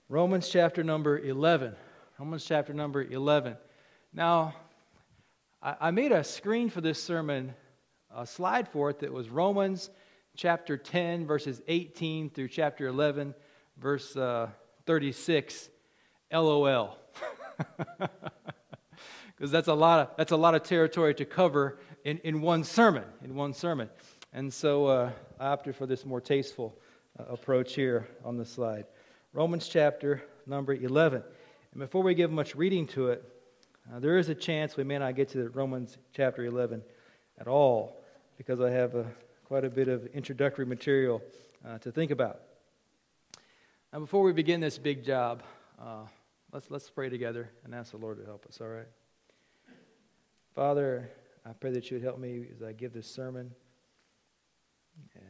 Romans chapter number 11. Romans chapter number 11. Now, I made a screen for this sermon, a slide for it that was Romans chapter 10, verses 18 through chapter 11, verse 36. LOL. Because that's a lot of territory to cover in one sermon. And so I opted for this more tasteful approach here on the slide. Romans chapter number 11. And before we give much reading to it, there is a chance we may not get to Romans chapter 11 at all, because I have quite a bit of introductory material to think about. Now, before we begin this big job, let's pray together and ask the Lord to help us, all right? Father, I pray that you would help me as I give this sermon. And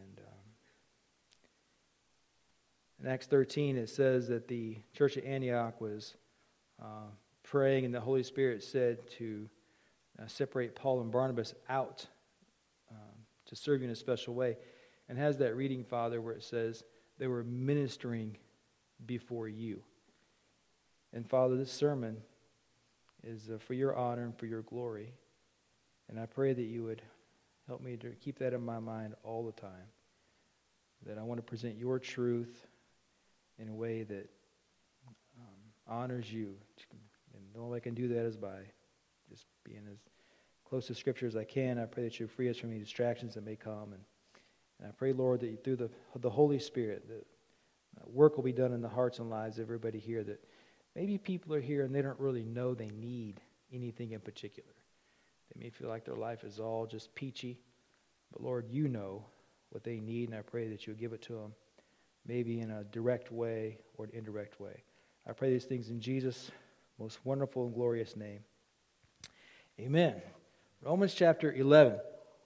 in Acts 13, it says that the church at Antioch was praying, and the Holy Spirit said to separate Paul and Barnabas out to serve you in a special way. And has that reading, Father, where it says they were ministering before you. And Father, this sermon is for your honor and for your glory. And I pray that you would help me to keep that in my mind all the time. That I want to present your truth in a way that honors you. And the only way I can do that is by just being as close to Scripture as I can. I pray that you free us from any distractions that may come. And I pray, Lord, that through the Holy Spirit, that work will be done in the hearts and lives of everybody here, that maybe people are here and they don't really know they need anything in particular. They may feel like their life is all just peachy, but Lord, you know what they need, and I pray that you'll give it to them, maybe in a direct way or an indirect way. I pray these things in Jesus' most wonderful and glorious name. Amen. Romans chapter 11.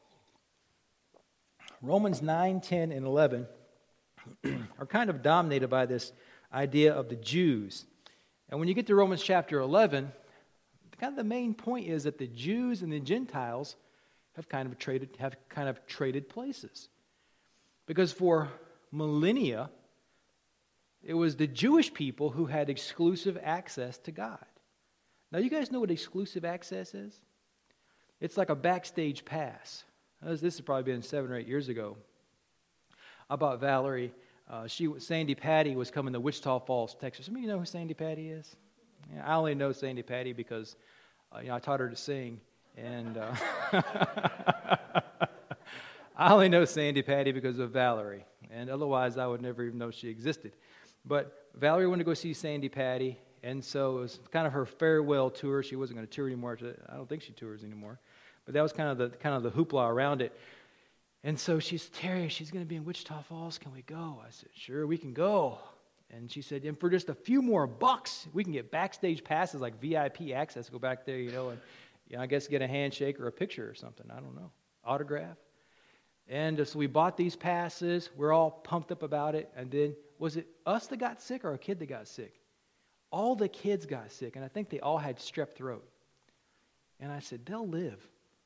Romans 9, 10, and 11 are kind of dominated by this idea of the Jews. And when you get to Romans chapter 11, kind of the main point is that the Jews and the Gentiles have kind of traded places. Because for millennia, it was the Jewish people who had exclusive access to God. Now, you guys know what exclusive access is? It's like a backstage pass. This has probably been 7 or 8 years ago. I bought Valerie. Sandy Patty was coming to Wichita Falls, Texas. Some of you know who Sandy Patty is? Yeah, I only know Sandy Patty because I taught her to sing, and I only know Sandy Patty because of Valerie, and otherwise I would never even know she existed. But Valerie wanted to go see Sandy Patty, and so it was kind of her farewell tour. She wasn't going to tour anymore. I don't think she tours anymore, but that was kind of the hoopla around it. And so she's, Terry, she's going to be in Wichita Falls. Can we go? I said, sure, we can go. And she said, and for just a few more bucks, we can get backstage passes like VIP access, go back there, and I guess get a handshake or a picture or something. I don't know. Autograph. And so we bought these passes. We're all pumped up about it. And then, was it us that got sick or a kid that got sick? All the kids got sick, and I think they all had strep throat. And I said, they'll live.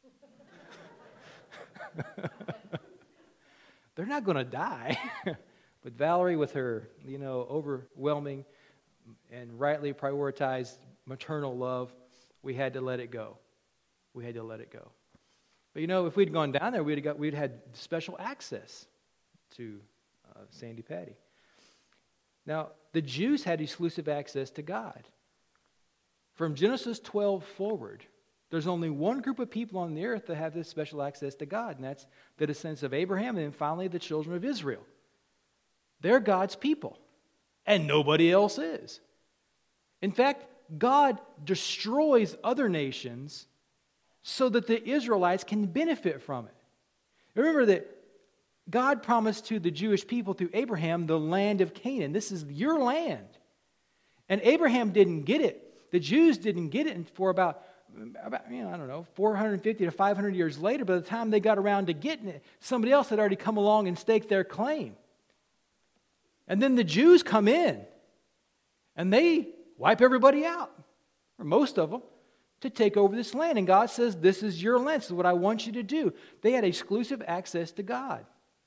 They're not going to die. But Valerie, with her, overwhelming and rightly prioritized maternal love, we had to let it go. But if we'd gone down there, we'd had special access to Sandy Patty. Now, the Jews had exclusive access to God. From Genesis 12 forward, there's only one group of people on the earth that have this special access to God, and that's the descendants of Abraham, and then finally the children of Israel. They're God's people, and nobody else is. In fact, God destroys other nations so that the Israelites can benefit from it. Remember that God promised to the Jewish people through Abraham the land of Canaan. This is your land. And Abraham didn't get it. The Jews didn't get it for about 450 to 500 years later. By the time they got around to getting it, somebody else had already come along and staked their claim. And then the Jews come in, and they wipe everybody out, or most of them, to take over this land. And God says, this is your land. This is what I want you to do. They had exclusive access to God.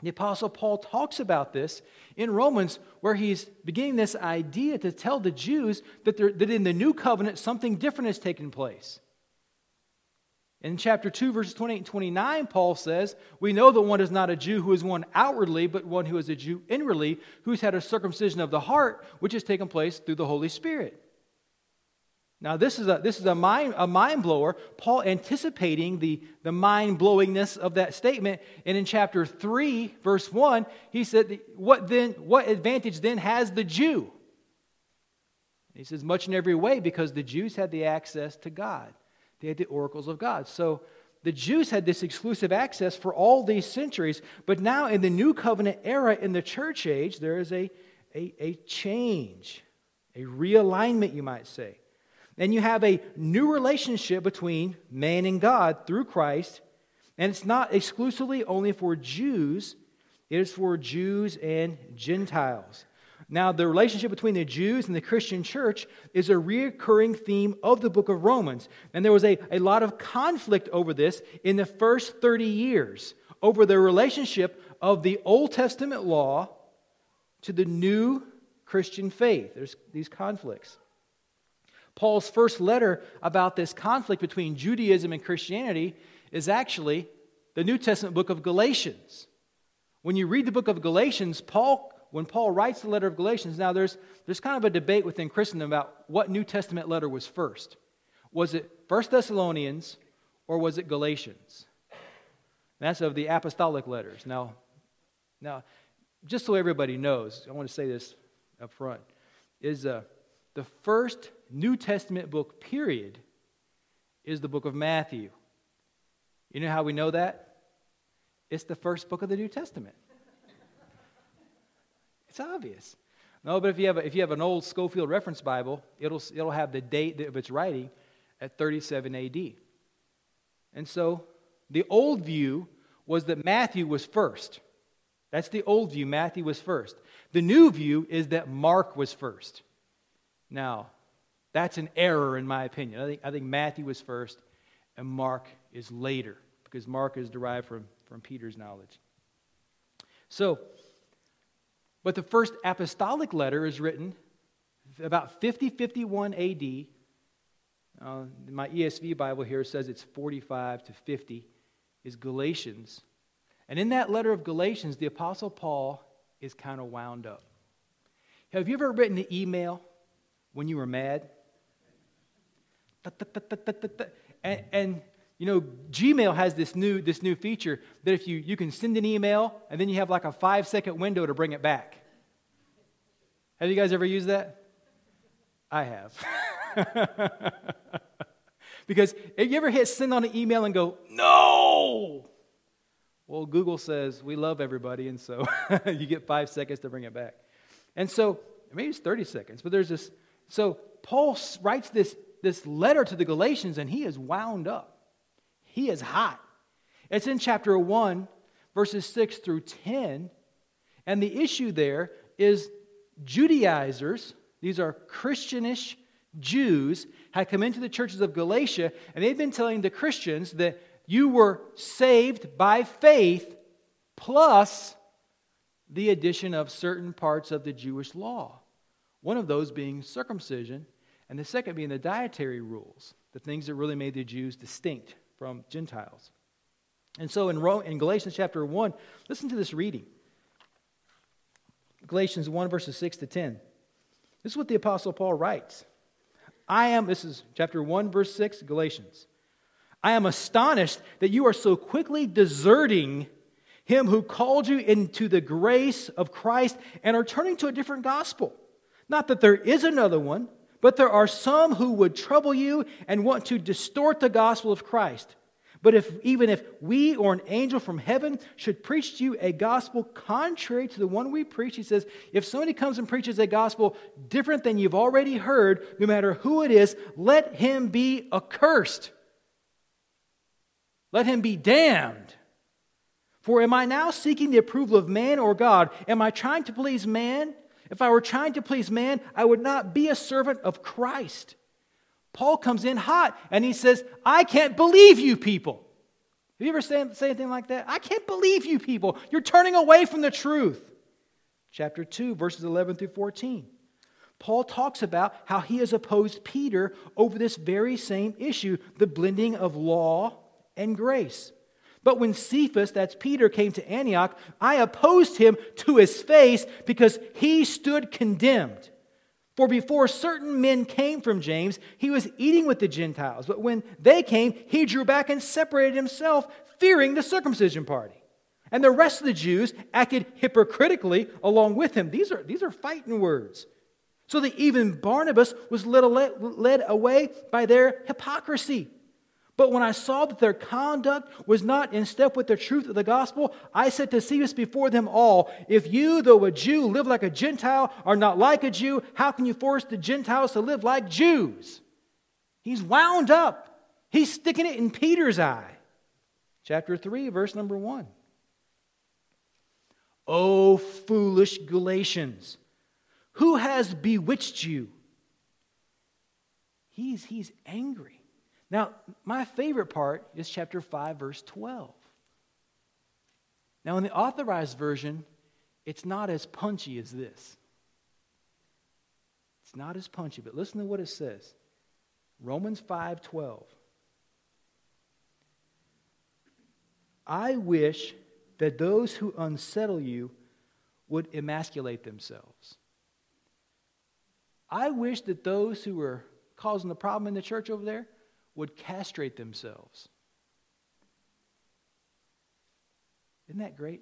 The Apostle Paul talks about this in Romans, where he's beginning this idea to tell the Jews that in the new covenant something different has taken place. In chapter 2, verses 28 and 29, Paul says, we know that one is not a Jew who is one outwardly, but one who is a Jew inwardly, who's had a circumcision of the heart, which has taken place through the Holy Spirit. Now, this is a mind blower. Paul anticipating the mind blowingness of that statement. And in chapter 3, verse 1, he said, what advantage then has the Jew? He says, much in every way, because the Jews had the access to God. They had the oracles of God. So the Jews had this exclusive access for all these centuries. But now in the new covenant era in the church age, there is a change, a realignment, you might say. And you have a new relationship between man and God through Christ. And it's not exclusively only for Jews. It is for Jews and Gentiles. Now, the relationship between the Jews and the Christian church is a recurring theme of the book of Romans. And there was a lot of conflict over this in the first 30 years, over the relationship of the Old Testament law to the new Christian faith. There's these conflicts. Paul's first letter about this conflict between Judaism and Christianity is actually the New Testament book of Galatians. When you read the book of Galatians, when Paul writes the letter of Galatians, now there's kind of a debate within Christendom about what New Testament letter was first. Was it 1 Thessalonians or was it Galatians? And that's of the apostolic letters. Now, just so everybody knows, I want to say this up front, is the first New Testament book, period, is the book of Matthew. You know how we know that? It's the first book of the New Testament. It's obvious. No, but if you have an old Schofield Reference Bible, it'll have the date of its writing at 37 AD. And so the old view was that Matthew was first. That's the old view. Matthew was first. The new view is that Mark was first. Now, that's an error in my opinion. I think Matthew was first and Mark is later, because Mark is derived from Peter's knowledge. But the first apostolic letter is written about 50-51 AD. My ESV Bible here says it's 45 to 50, is Galatians. And in that letter of Galatians, the Apostle Paul is kind of wound up. Have you ever written an email when you were mad? And you know, Gmail has this new feature that if you can send an email and then you have like a 5-second window to bring it back. Have you guys ever used that? I have. Because if you ever hit send on an email and go, no! Well, Google says we love everybody, and so you get 5 seconds to bring it back. And so, maybe it's 30 seconds, but there's this. So Paul writes this letter to the Galatians, and he is wound up. He is hot. It's in chapter 1, verses 6 through 10. And the issue there is Judaizers, these are Christianish Jews, had come into the churches of Galatia, and they've been telling the Christians that you were saved by faith plus the addition of certain parts of the Jewish law. One of those being circumcision, and the second being the dietary rules, the things that really made the Jews distinct from Gentiles. And so in Galatians chapter 1, listen to this reading. Galatians 1, verses 6 to 10. This is what the Apostle Paul writes. This is chapter 1, verse 6, Galatians. I am astonished that you are so quickly deserting him who called you into the grace of Christ and are turning to a different gospel. Not that there is another one, but there are some who would trouble you and want to distort the gospel of Christ. But even if we or an angel from heaven should preach to you a gospel contrary to the one we preach, he says, if somebody comes and preaches a gospel different than you've already heard, no matter who it is, let him be accursed. Let him be damned. For am I now seeking the approval of man or God? Am I trying to please man? If I were trying to please man, I would not be a servant of Christ. Paul comes in hot and he says, I can't believe you people. Have you ever say anything like that? I can't believe you people. You're turning away from the truth. Chapter 2, verses 11 through 14. Paul talks about how he has opposed Peter over this very same issue, the blending of law and grace. But when Cephas, that's Peter, came to Antioch, I opposed him to his face because he stood condemned. For before certain men came from James, he was eating with the Gentiles. But when they came, he drew back and separated himself, fearing the circumcision party. And the rest of the Jews acted hypocritically along with him. These are fighting words. So that even Barnabas was led away by their hypocrisy. But when I saw that their conduct was not in step with the truth of the gospel, I said to Cephas before them all, if you, though a Jew, live like a Gentile, are not like a Jew, how can you force the Gentiles to live like Jews? He's wound up. He's sticking it in Peter's eye. Chapter 3, verse number 1. O foolish Galatians, who has bewitched you? He's angry. Now, my favorite part is chapter 5, verse 12. Now, in the Authorized Version, it's not as punchy as this. It's not as punchy, but listen to what it says. Romans 5:12. I wish that those who unsettle you would emasculate themselves. I wish that those who are causing the problem in the church over there would castrate themselves. Isn't that great?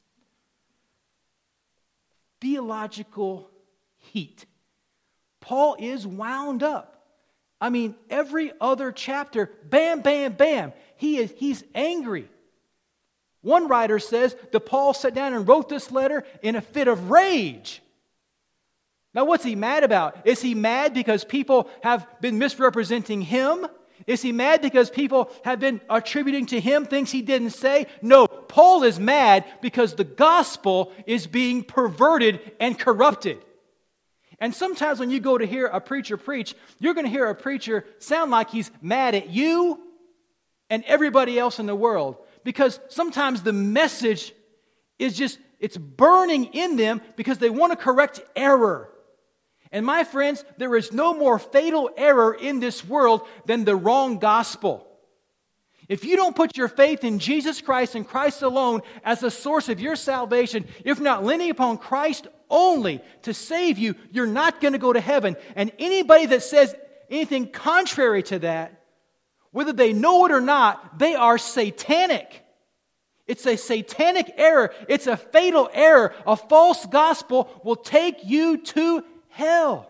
Theological heat. Paul is wound up. I mean, every other chapter, bam, bam, bam, he's angry. One writer says that Paul sat down and wrote this letter in a fit of rage. Now, what's he mad about? Is he mad because people have been misrepresenting him? Is he mad because people have been attributing to him things he didn't say? No, Paul is mad because the gospel is being perverted and corrupted. And sometimes when you go to hear a preacher preach, you're going to hear a preacher sound like he's mad at you and everybody else in the world. Because sometimes the message is just, it's burning in them because they want to correct error. And my friends, there is no more fatal error in this world than the wrong gospel. If you don't put your faith in Jesus Christ and Christ alone as the source of your salvation, if not leaning upon Christ only to save you, you're not going to go to heaven. And anybody that says anything contrary to that, whether they know it or not, they are satanic. It's a satanic error. It's a fatal error. A false gospel will take you to hell.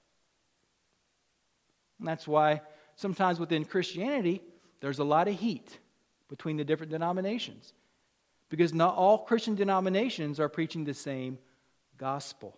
And that's why sometimes within Christianity, there's a lot of heat between the different denominations. Because not all Christian denominations are preaching the same gospel.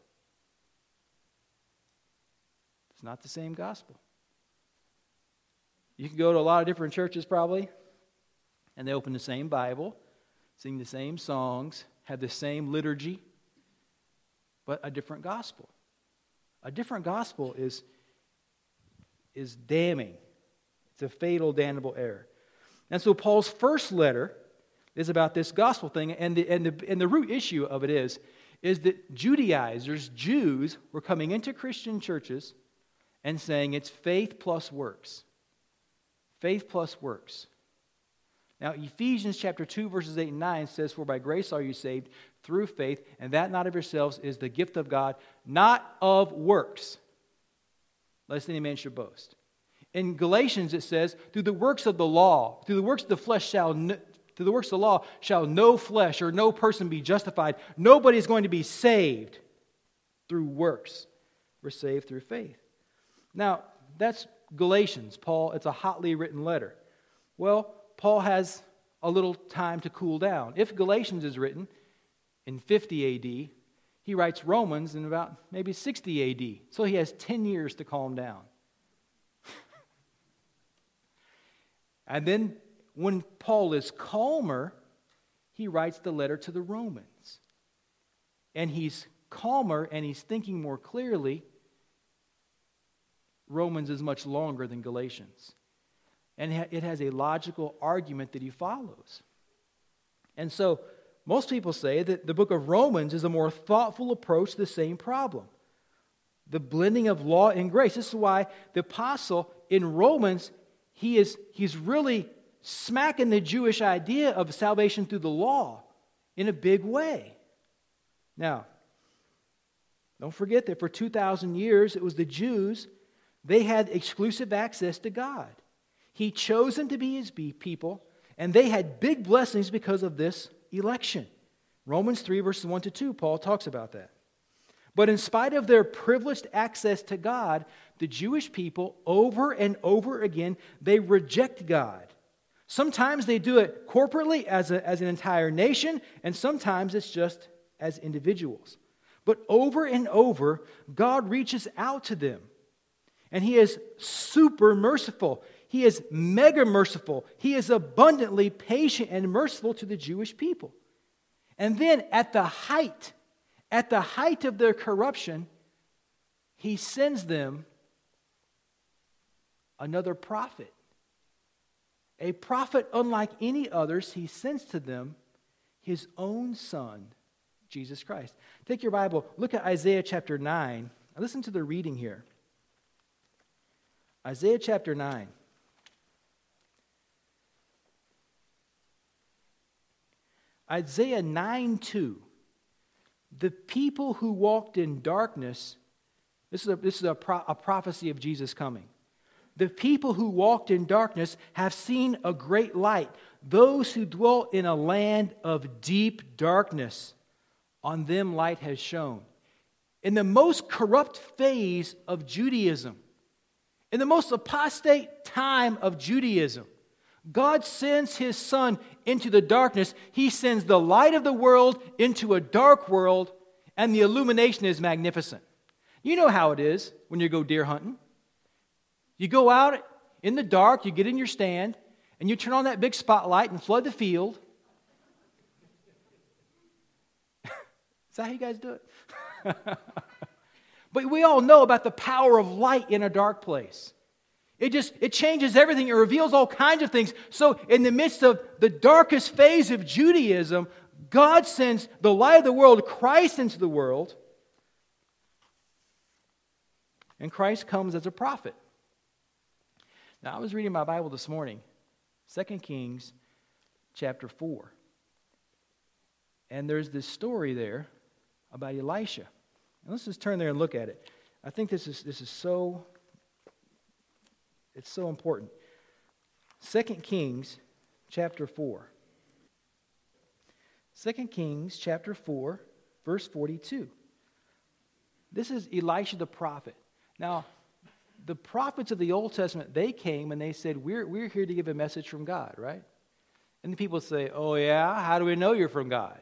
It's not the same gospel. You can go to a lot of different churches probably, and they open the same Bible, sing the same songs, have the same liturgy, but a different gospel. A different gospel is damning. It's a fatal, damnable error. And so Paul's first letter is about this gospel thing, and the root issue of it is that Judaizers, Jews, were coming into Christian churches and saying it's faith plus works. Faith plus works. Now, Ephesians chapter 2, verses 8 and 9 says, for by grace are you saved through faith, and that not of yourselves is the gift of God, not of works, lest any man should boast. In Galatians it says, through the works of the law, through the works of the flesh through the works of the law shall no flesh or no person be justified. Nobody is going to be saved through works. We're saved through faith. Now, that's Galatians. Paul, it's a hotly written letter. Well, Paul has a little time to cool down. If Galatians is written in 50 AD, he writes Romans in about maybe 60 AD. So he has 10 years to calm down. And then when Paul is calmer, he writes the letter to the Romans. And he's calmer and he's thinking more clearly. Romans is much longer than Galatians. And it has a logical argument that he follows. And so, most people say that the book of Romans is a more thoughtful approach to the same problem. The blending of law and grace. This is why the apostle in Romans, he's really smacking the Jewish idea of salvation through the law in a big way. Now, don't forget that for 2,000 years, it was the Jews. They had exclusive access to God. He chose them to be his people, and they had big blessings because of this election. Romans 3, verses 1 to 2, Paul talks about that. But in spite of their privileged access to God, the Jewish people, over and over again, they reject God. Sometimes they do it corporately as an entire nation, and sometimes it's just as individuals. But over and over, God reaches out to them. And he is super merciful. He is mega merciful. He is abundantly patient and merciful to the Jewish people. And then at the height of their corruption, he sends them another prophet. A prophet unlike any others. He sends to them his own son, Jesus Christ. Take your Bible, look at Isaiah chapter 9. Listen to the reading here. Isaiah chapter 9. Isaiah 9:2. The people who walked in darkness, this is a prophecy of Jesus coming. The people who walked in darkness have seen a great light. Those who dwelt in a land of deep darkness, on them light has shone. In the most corrupt phase of Judaism, in the most apostate time of Judaism, God sends his Son into the darkness. He sends the light of the world into a dark world, and the illumination is magnificent. You know how it is when you go deer hunting. You go out in the dark, you get in your stand, and you turn on that big spotlight and flood the field. Is that how you guys do it? But we all know about the power of light in a dark place. It changes everything. It reveals all kinds of things. So in the midst of the darkest phase of Judaism, God sends the light of the world, Christ, into the world. And Christ comes as a prophet. Now, I was reading my Bible this morning, 2 Kings chapter 4. And there's this story there about Elisha. And let's just turn there and look at it. I think this is so, it's so important. 2 Kings chapter 4. 2 Kings chapter 4, verse 42. This is Elisha the prophet. Now, the prophets of the Old Testament, they came and they said, we're here to give a message from God, right? And the people say, oh yeah, how do we know you're from God?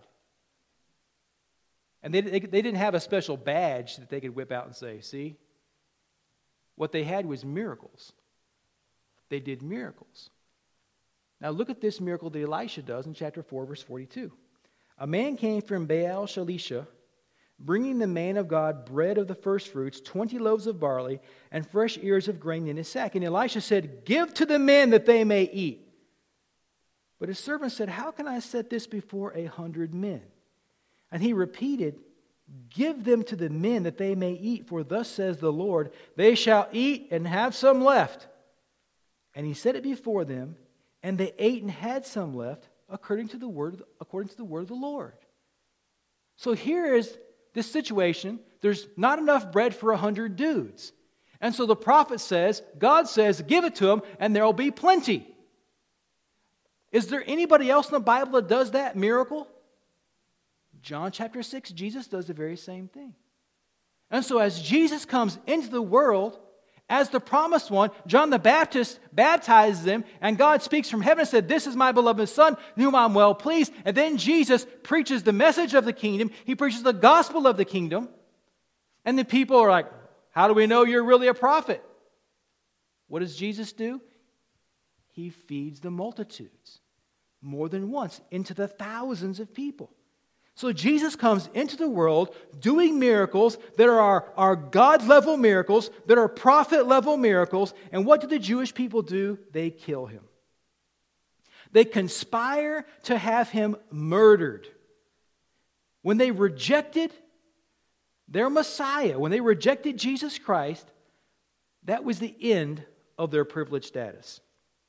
And they didn't have a special badge that they could whip out and say, see? What they had was miracles. They did miracles. Now look at this miracle that Elisha does in chapter 4, verse 42. A man came from Baal Shalisha, bringing the man of God bread of the first fruits, 20 loaves of barley, and fresh ears of grain in his sack. And Elisha said, give to the men that they may eat. But his servant said, how can I set this before 100 men? And he repeated, give them to the men that they may eat, for thus says the Lord, they shall eat and have some left. And he set it before them, and they ate and had some left, according to the word of the Lord. So here is this situation. There's not enough bread for 100 dudes. And so the prophet says, God says, give it to them, and there will be plenty. Is there anybody else in the Bible that does that miracle? John chapter 6, Jesus does the very same thing. And so as Jesus comes into the world as the promised one, John the Baptist baptizes him, and God speaks from heaven and said, this is my beloved Son, in whom I'm well pleased. And then Jesus preaches the message of the kingdom. He preaches the gospel of the kingdom. And the people are like, how do we know you're really a prophet? What does Jesus do? He feeds the multitudes more than once, into the thousands of people. So Jesus comes into the world doing miracles that are our God-level miracles, that are prophet-level miracles. And what do the Jewish people do? They kill him. They conspire to have him murdered. When they rejected their Messiah, when they rejected Jesus Christ, that was the end of their privileged status.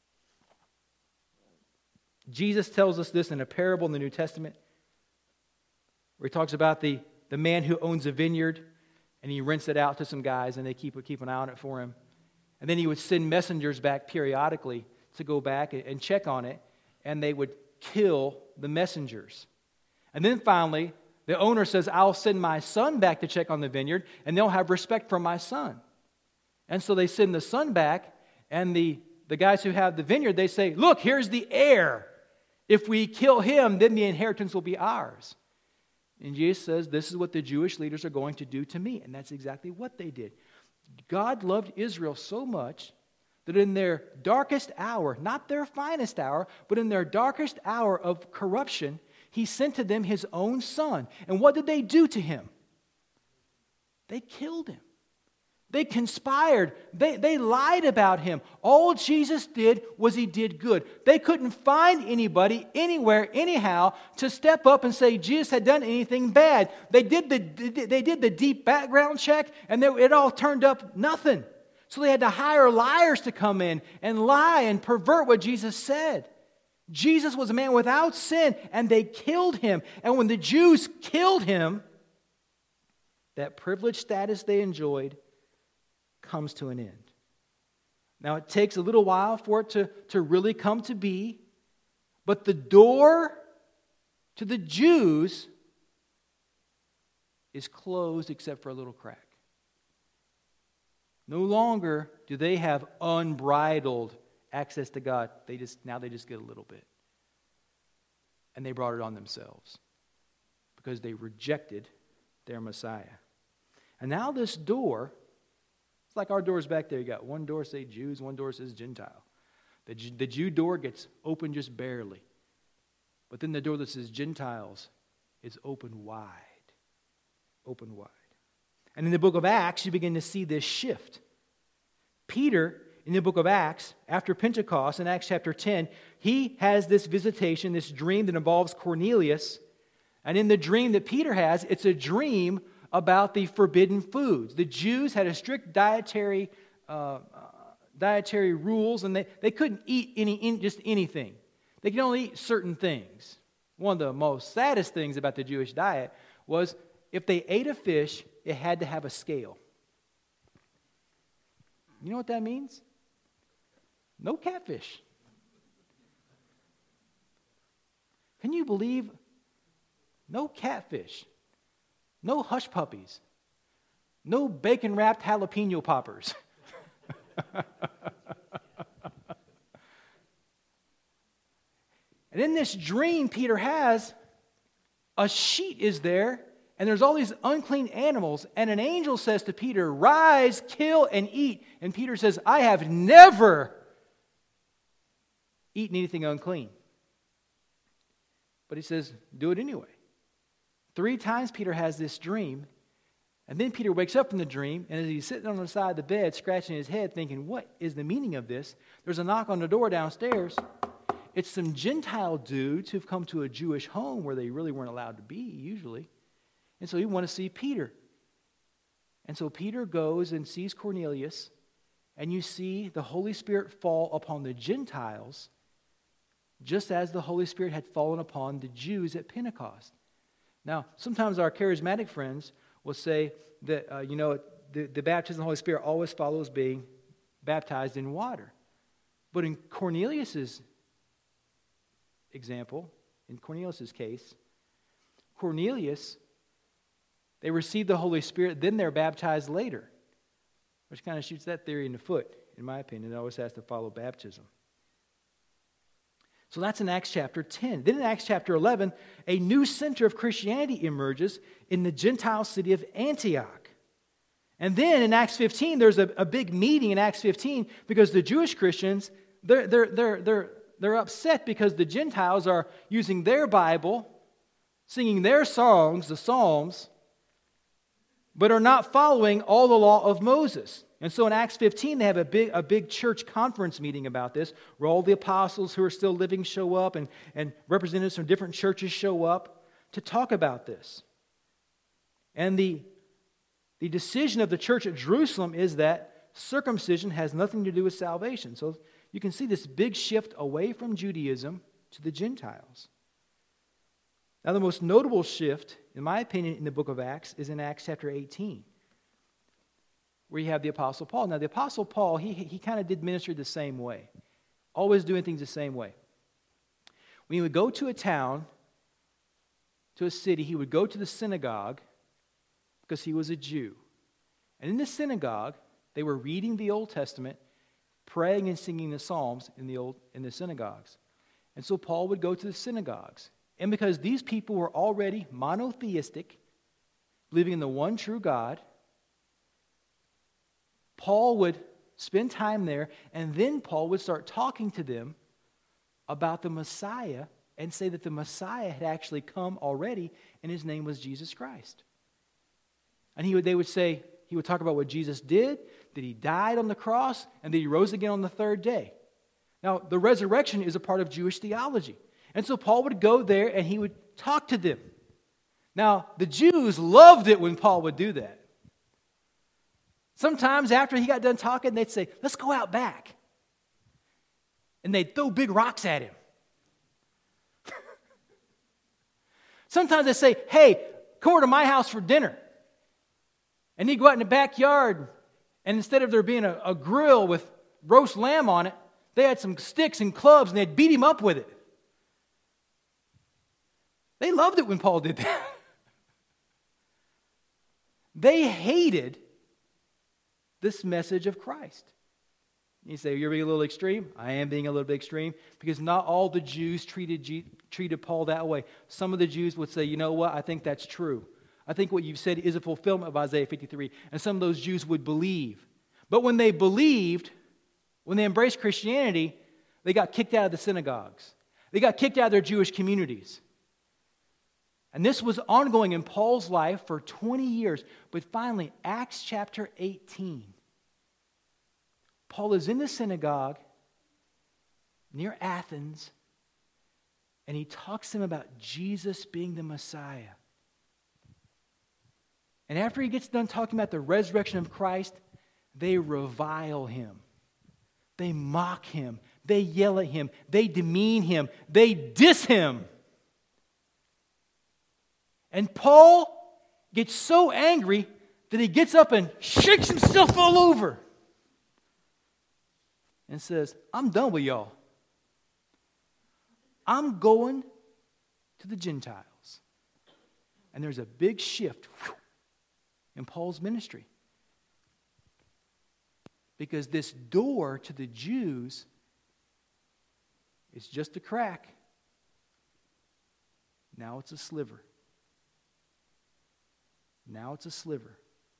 Jesus tells us this in a parable in the New Testament, where he talks about the man who owns a vineyard, and he rents it out to some guys, and they keep an eye on it for him. And then he would send messengers back periodically to go back and check on it, and they would kill the messengers. And then finally, the owner says, I'll send my son back to check on the vineyard, and they'll have respect for my son. And so they send the son back, and the guys who have the vineyard, they say, look, here's the heir. If we kill him, then the inheritance will be ours. And Jesus says, this is what the Jewish leaders are going to do to me. And that's exactly what they did. God loved Israel so much that in their darkest hour, not their finest hour, but in their darkest hour of corruption, he sent to them his own son. And what did they do to him? They killed him. They conspired. They lied about him. All Jesus did was he did good. They couldn't find anybody, anywhere, anyhow, to step up and say Jesus had done anything bad. They did the deep background check, and it all turned up nothing. So they had to hire liars to come in and lie and pervert what Jesus said. Jesus was a man without sin, and they killed him. And when the Jews killed him, that privileged status they enjoyed comes to an end. Now, it takes a little while for it to really come to be, but the door to the Jews is closed except for a little crack. No longer do they have unbridled access to God. Now they just get a little bit. And they brought it on themselves because they rejected their Messiah. And now this door, it's like our doors back there. You got one door says Jews, one door says Gentile. The Jew door gets open just barely. But then the door that says Gentiles is open wide. Open wide. And in the book of Acts, you begin to see this shift. Peter, in the book of Acts, after Pentecost, in Acts chapter 10, he has this visitation, this dream that involves Cornelius. And in the dream that Peter has, it's a dream about the forbidden foods. The Jews had a strict dietary rules, and they couldn't eat just anything. They could only eat certain things. One of the most saddest things about the Jewish diet was if they ate a fish, it had to have a scale. You know what that means? No catfish. Can you believe? No catfish. No hush puppies. No bacon-wrapped jalapeno poppers. And in this dream Peter has, a sheet is there, and there's all these unclean animals, and an angel says to Peter, rise, kill, and eat. And Peter says, I have never eaten anything unclean. But he says, do it anyway. 3 times Peter has this dream, and then Peter wakes up from the dream, and as he's sitting on the side of the bed, scratching his head, thinking, what is the meaning of this? There's a knock on the door downstairs. It's some Gentile dudes who've come to a Jewish home where they really weren't allowed to be, usually. And so he wants to see Peter. And so Peter goes and sees Cornelius, and you see the Holy Spirit fall upon the Gentiles, just as the Holy Spirit had fallen upon the Jews at Pentecost. Now, sometimes our charismatic friends will say that, the baptism of the Holy Spirit always follows being baptized in water. But in Cornelius' example, in Cornelius' case, Cornelius, they receive the Holy Spirit, then they're baptized later, which kind of shoots that theory in the foot, in my opinion. It always has to follow baptism. So that's in Acts chapter 10. Then in Acts chapter 11, a new center of Christianity emerges in the Gentile city of Antioch. And then in Acts 15, there's a big meeting in Acts 15 because the Jewish Christians, they're upset because the Gentiles are using their Bible, singing their songs, the Psalms, but are not following all the law of Moses. And so in Acts 15, they have a big church conference meeting about this, where all the apostles who are still living show up and representatives from different churches show up to talk about this. And the decision of the church at Jerusalem is that circumcision has nothing to do with salvation. So you can see this big shift away from Judaism to the Gentiles. Now, the most notable shift, in my opinion, in the book of Acts is in Acts chapter 18, where you have the Apostle Paul. Now, the Apostle Paul, he kind of did ministry the same way, always doing things the same way. When he would go to a town, to a city, he would go to the synagogue because he was a Jew. And in the synagogue, they were reading the Old Testament, praying and singing the Psalms in the synagogues. And so Paul would go to the synagogues. And because these people were already monotheistic, believing in the one true God, Paul would spend time there, and then Paul would start talking to them about the Messiah and say that the Messiah had actually come already, and his name was Jesus Christ. And he would talk about what Jesus did, that he died on the cross, and that he rose again on the third day. Now, the resurrection is a part of Jewish theology. And so Paul would go there and he would talk to them. Now, the Jews loved it when Paul would do that. Sometimes after he got done talking, they'd say, let's go out back. And they'd throw big rocks at him. Sometimes they'd say, hey, come over to my house for dinner. And he'd go out in the backyard, and instead of there being a grill with roast lamb on it, they had some sticks and clubs, and they'd beat him up with it. They loved it when Paul did that. They hated this message of Christ. You say, you're being a little extreme? I am being a little bit extreme, because not all the Jews treated Paul that way. Some of the Jews would say, you know what, I think that's true. I think what you've said is a fulfillment of Isaiah 53. And some of those Jews would believe. But when they believed, when they embraced Christianity, they got kicked out of the synagogues. They got kicked out of their Jewish communities. And this was ongoing in Paul's life for 20 years. But finally, Acts chapter 18, Paul is in the synagogue near Athens, and he talks to them about Jesus being the Messiah. And after he gets done talking about the resurrection of Christ, they revile him. They mock him. They yell at him. They demean him. They diss him. And Paul gets so angry that he gets up and shakes himself all over and says, I'm done with y'all. I'm going to the Gentiles. And there's a big shift in Paul's ministry. Because this door to the Jews is just a crack. Now it's a sliver. Now it's a sliver.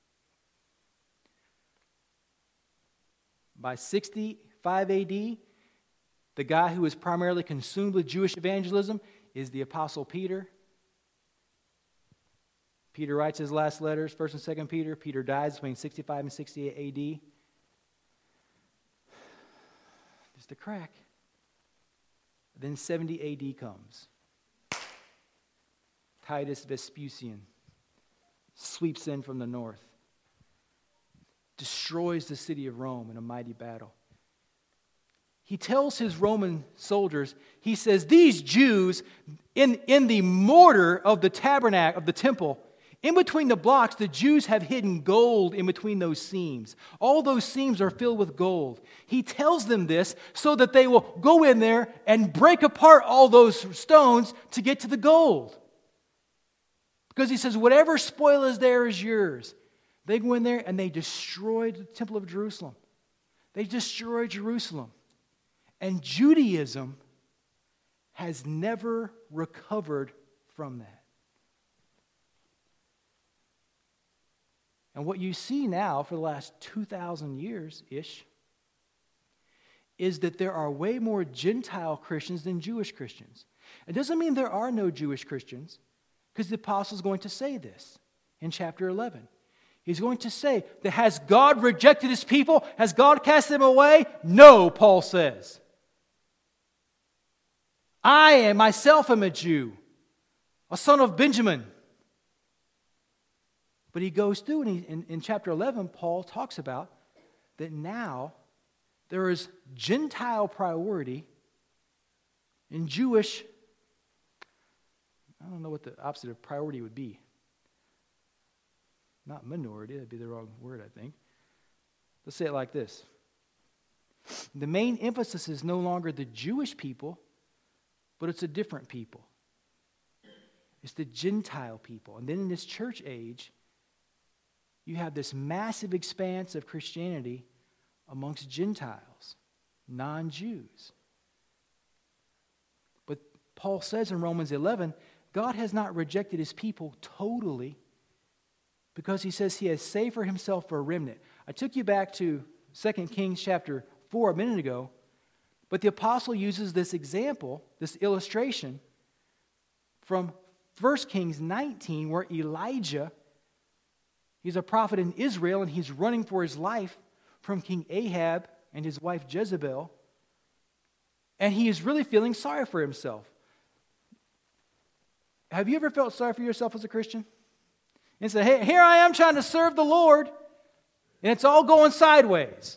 By 65 AD, the guy who was primarily consumed with Jewish evangelism is the Apostle Peter. Peter writes his last letters, 1st and 2nd Peter. Peter dies between 65 and 68 AD. Just a crack. Then 70 AD comes. Titus Vespasian sweeps in from the north, destroys the city of Rome in a mighty battle. He tells his Roman soldiers, he says, these Jews in the mortar of the tabernacle, of the temple, in between the blocks, the Jews have hidden gold in between those seams. All those seams are filled with gold. He tells them this so that they will go in there and break apart all those stones to get to the gold. Because he says, whatever spoil is there is yours. They go in there and they destroyed the temple of Jerusalem. They destroyed Jerusalem. And Judaism has never recovered from that. And what you see now for the last 2,000 years-ish is that there are way more Gentile Christians than Jewish Christians. It doesn't mean there are no Jewish Christians. Because the apostle is going to say this in chapter 11. He's going to say that has God rejected his people? Has God cast them away? No, Paul says. I myself am a Jew, a son of Benjamin. But he goes through, and in chapter 11, Paul talks about that now there is Gentile priority and Jewish, I don't know what the opposite of priority would be. Not minority, that'd be the wrong word, I think. Let's say it like this. The main emphasis is no longer the Jewish people, but it's a different people. It's the Gentile people. And then in this church age, you have this massive expanse of Christianity amongst Gentiles, non-Jews. But Paul says in Romans 11, God has not rejected his people totally, because he says he has saved for himself a remnant. I took you back to 2 Kings chapter 4 a minute ago, but the apostle uses this example, this illustration, from 1 Kings 19, where Elijah, he's a prophet in Israel, and he's running for his life from King Ahab and his wife Jezebel, and he is really feeling sorry for himself. Have you ever felt sorry for yourself as a Christian? And said, hey, here I am trying to serve the Lord, and it's all going sideways.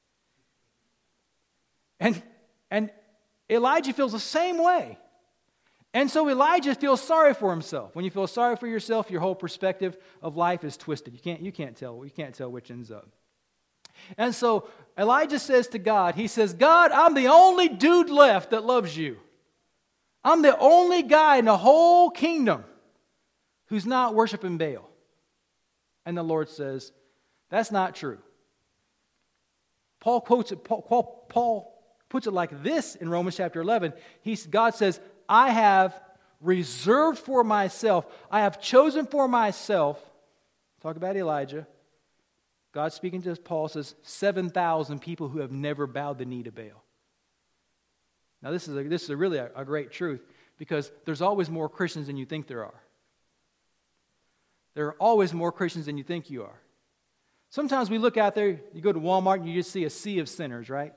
And Elijah feels the same way. And so Elijah feels sorry for himself. When you feel sorry for yourself, your whole perspective of life is twisted. You can't tell which ends up. And so Elijah says to God, he says, God, I'm the only dude left that loves you. I'm the only guy in the whole kingdom who's not worshiping Baal. And the Lord says, that's not true. Paul puts it like this in Romans chapter 11. God says, I have reserved for myself, I have chosen for myself, talk about Elijah, God speaking to Paul says, 7,000 people who have never bowed the knee to Baal. Now this is really a great truth, because there's always more Christians than you think there are. There are always more Christians than you think you are. Sometimes we look out there, you go to Walmart and you just see a sea of sinners, right?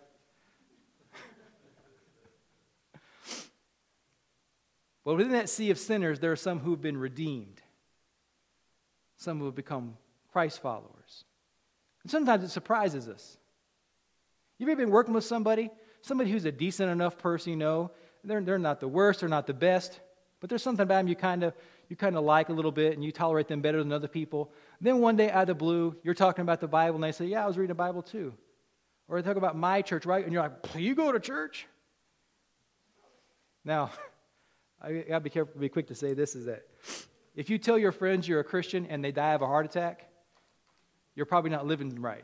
But within that sea of sinners, there are some who have been redeemed. Some who have become Christ followers. And sometimes it surprises us. You've ever been working with somebody who's a decent enough person, you know? They're not the worst, they're not the best, but there's something about them you kind of like a little bit, and you tolerate them better than other people. Then one day out of the blue, you're talking about the Bible, and they say, yeah, I was reading the Bible too. Or they talk about my church, right? And you're like, you go to church? Now, I got to be careful, be quick to say this, is that if you tell your friends you're a Christian and they die of a heart attack, you're probably not living right.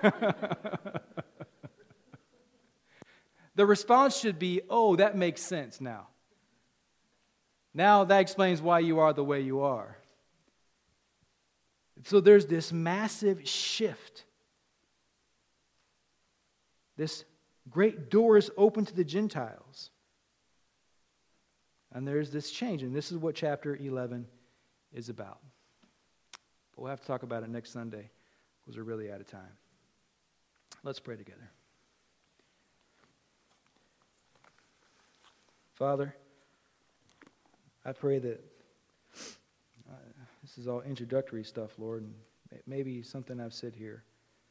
The response should be, oh, that makes sense now. Now that explains why you are the way you are. So there's this massive shift. This great door is open to the Gentiles. And there's this change, and this is what chapter 11 is about. But we'll have to talk about it next Sunday, because we're really out of time. Let's pray together. Father, I pray that this is all introductory stuff, Lord, and maybe something I've said here.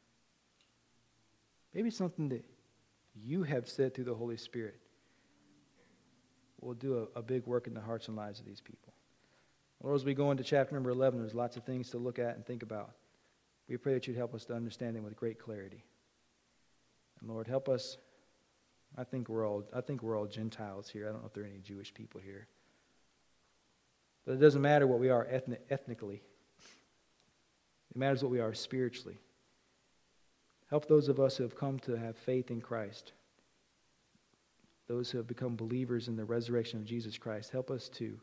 Maybe something that you have said through the Holy Spirit will do a big work in the hearts and lives of these people. Lord, as we go into chapter number 11, there's lots of things to look at and think about. We pray that you'd help us to understand them with great clarity. And Lord, help us. I think we're all Gentiles here. I don't know if there are any Jewish people here. But it doesn't matter what we are ethnically. It matters what we are spiritually. Help those of us who have come to have faith in Christ, those who have become believers in the resurrection of Jesus Christ. Help us to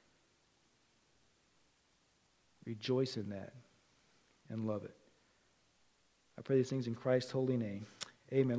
rejoice in that and love it. I pray these things in Christ's holy name. Amen.